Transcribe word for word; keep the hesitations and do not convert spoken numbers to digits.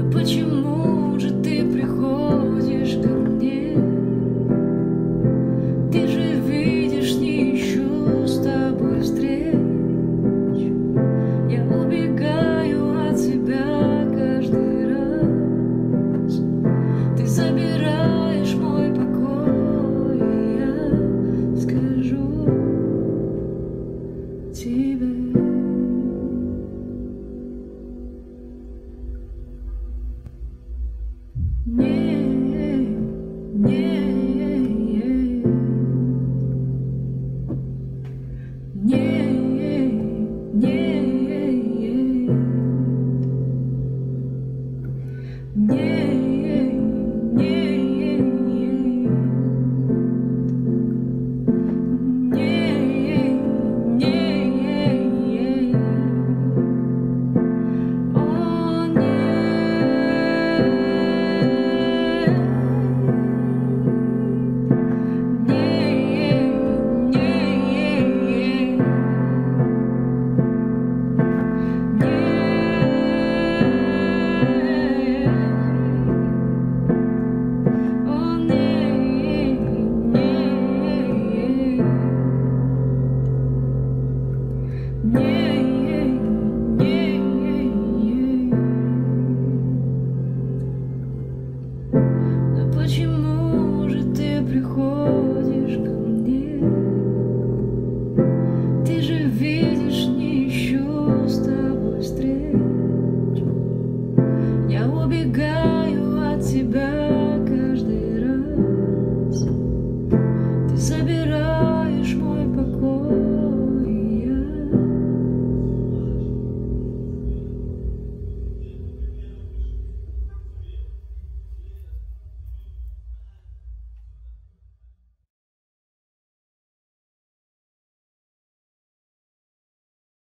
Почему же ты приходишь ко мне? Ты же видишь, не ищу с тобой встреч. Я убегаю от тебя каждый раз. Ты забираешь мой покой, и я скажу тебе. Не, не, не, Почему же ты приходишь ко мне? Ты же видишь, не ищу с тобой встреч. Я убегаю